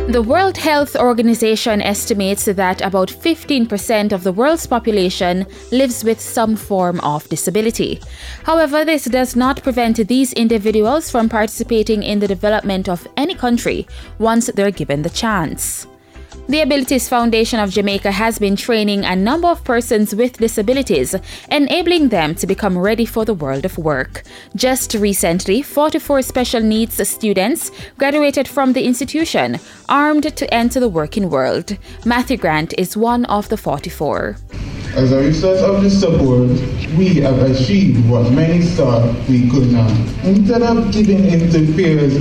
The World Health Organization estimates that about 15% of the world's population lives with some form of disability. However, this does not prevent these individuals from participating in the development of any country once they're given the chance. The Abilities Foundation of Jamaica has been training a number of persons with disabilities, enabling them to become ready for the world of work. Just recently, 44 special needs students graduated from the institution, armed to enter the working world. Matthew Grant is one of the 44. As a result of the support, we have achieved what many thought we could not. Instead of giving in to fears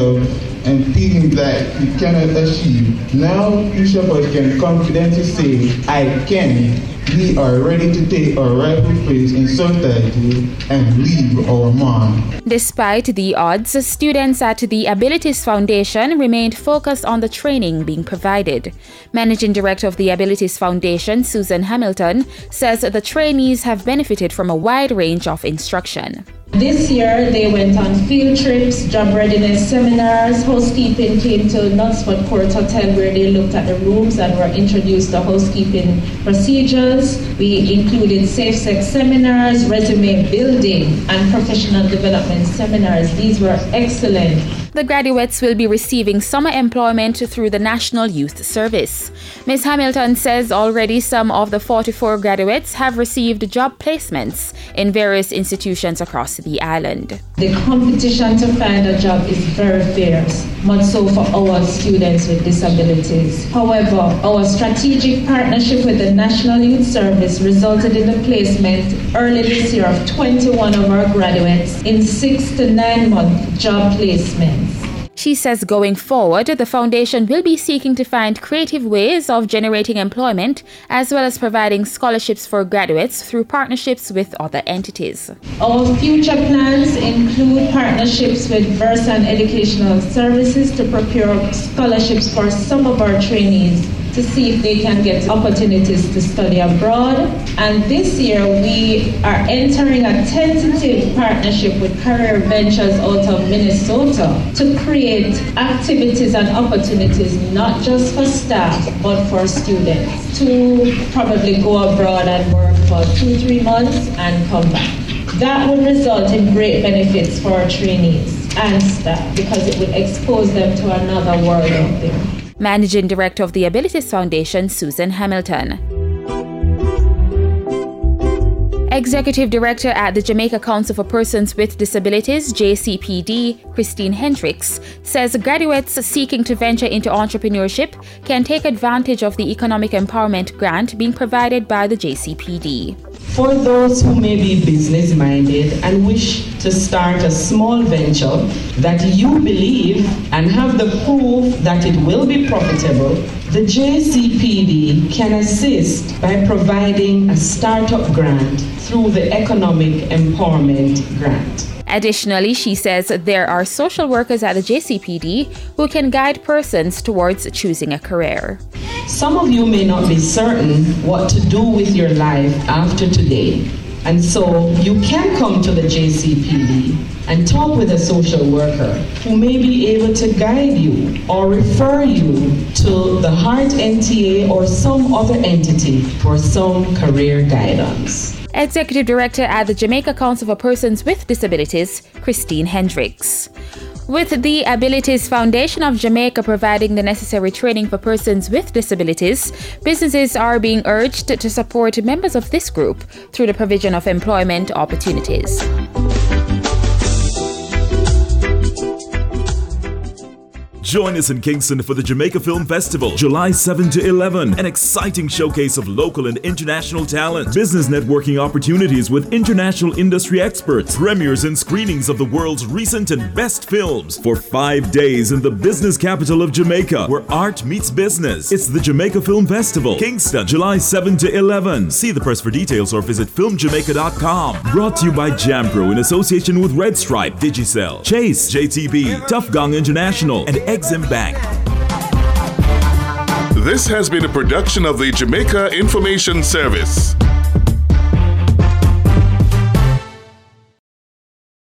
and feeling that we cannot achieve, now each of us can confidently say, I can. We are ready to take our rightful place in society and leave our mark. Despite the odds, students at the Abilities Foundation remained focused on the training being provided. Managing Director of the Abilities Foundation, Susan Hamilton, says the trainees have benefited from a wide range of instruction. This year, they went on field trips, job readiness seminars. Housekeeping came to Knutsford Court Hotel, where they looked at the rooms and were introduced to housekeeping procedures. We included safe sex seminars, resume building, and professional development seminars. These were excellent. The graduates will be receiving summer employment through the National Youth Service. Ms. Hamilton says already some of the 44 graduates have received job placements in various institutions across the island. The competition to find a job is very fierce, much so for our students with disabilities. However, our strategic partnership with the National Youth Service resulted in the placement early this year of 21 of our graduates in 6 to 9 month job placements. She says going forward, the foundation will be seeking to find creative ways of generating employment, as well as providing scholarships for graduates through partnerships with other entities. Our future plans include partnerships with Versan Educational Services to procure scholarships for some of our trainees to see if they can get opportunities to study abroad. And this year we are entering a tentative partnership with Career Ventures out of Minnesota to create activities and opportunities not just for staff but for students to probably go abroad and work for 2-3 months and come back. That would result in great benefits for our trainees and staff because it would expose them to another world out there. Managing Director of the Abilities Foundation, Susan Hamilton. Executive Director at the Jamaica Council for Persons with Disabilities, JCPD, Christine Hendricks, says graduates seeking to venture into entrepreneurship can take advantage of the Economic Empowerment Grant being provided by the JCPD. For those who may be business-minded and wish to start a small venture that you believe and have the proof that it will be profitable, the JCPD can assist by providing a startup grant through the Economic Empowerment Grant. Additionally, she says there are social workers at the JCPD who can guide persons towards choosing a career. Some of you may not be certain what to do with your life after today, and so you can come to the JCPD and talk with a social worker who may be able to guide you or refer you to the Heart NTA or some other entity for some career guidance. Executive Director at the Jamaica Council for Persons with Disabilities, Christine Hendricks. With the Abilities Foundation of Jamaica providing the necessary training for persons with disabilities, businesses are being urged to support members of this group through the provision of employment opportunities. Join us in Kingston for the Jamaica Film Festival, July 7 to 11. An exciting showcase of local and international talent, business networking opportunities with international industry experts, premieres and screenings of the world's recent and best films for 5 days in the business capital of Jamaica, where art meets business. It's the Jamaica Film Festival, Kingston, July 7 to 11. See the press for details or visit filmjamaica.com. Brought to you by Jampro in association with Red Stripe, Digicel, Chase, JTB, Tough Gong International, and Exim Bank. This has been a production of the Jamaica Information Service.